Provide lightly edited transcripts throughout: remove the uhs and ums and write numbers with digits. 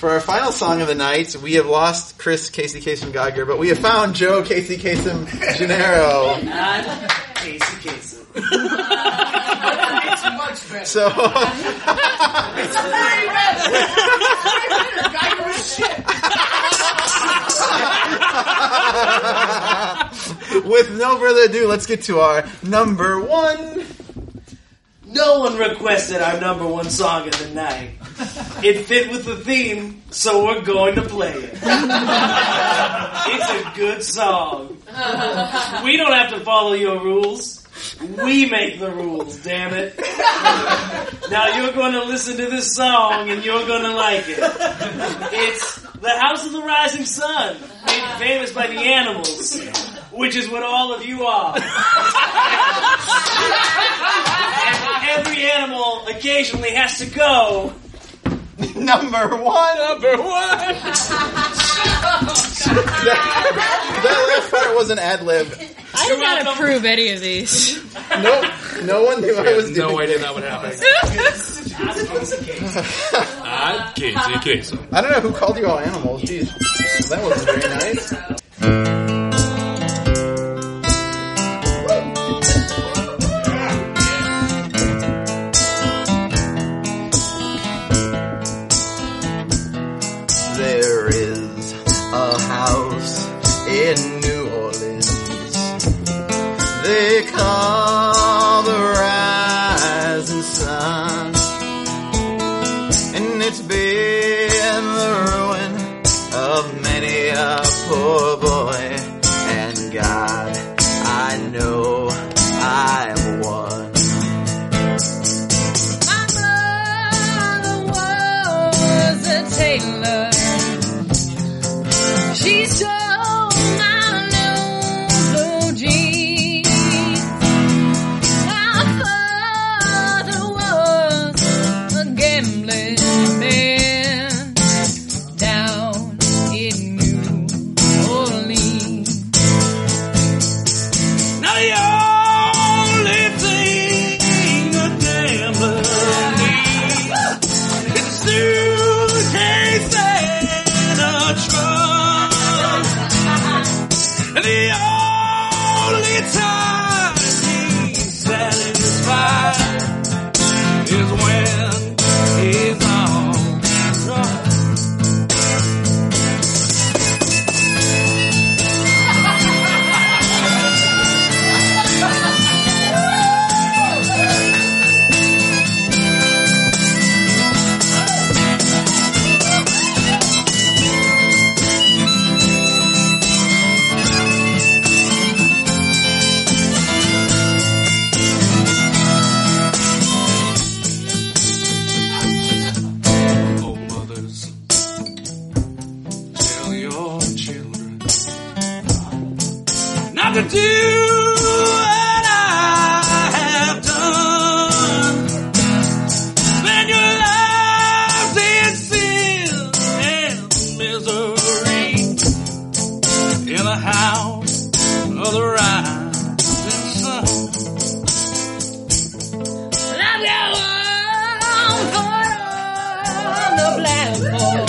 For our final song of the night, we have lost Chris Casey Kasem Geiger, but we have found Joe Casey Kasem Gennaro. And Casey Kasem. It's much better. So, It's way better. Geiger is shit. with no further ado, let's get to our number one. No one requested our number one song of the night. It fit with the theme, so we're going to play it. It's a good song. We don't have to follow your rules. We make the rules, damn it. Now you're going to listen to this song and you're going to like it. It's The House of the Rising Sun, made famous by the Animals, which is what all of you are. And every animal occasionally has to go. Number one. That last part was an ad-lib. I did not approve any of these. Nope. No one knew I was doing No idea that would happen. Casey Kasem. I don't know who called you all animals. Jeez. That wasn't very nice. There is a house in New Orleans they call the Rising Sun, and it's been the ruin of many a poor boy, and God, I know I am one. My mother was a tailor. She stole my blue jeans. My father was a gambling man down in New Orleans. Now the only thing a gambler needs is a suitcase and a trunk. And the only time he's satisfied is when he's on drunk. Oh, mothers, tell your children not to do what I have done. Spend your lives in sin and misery in the house of the rising sun. I've got one foot on the platform,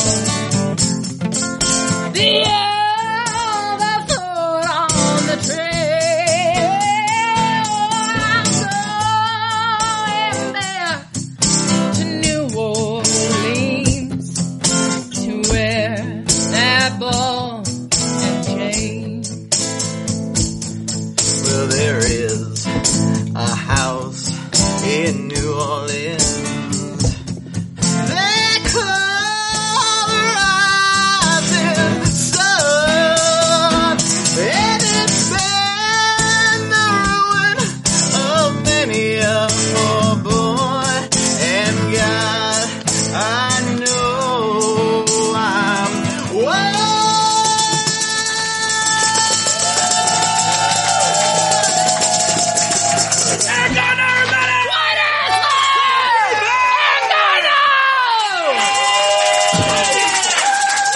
the other foot on the trail. I'm going back to New Orleans to wear that ball and chain. Well, there is a house in New Orleans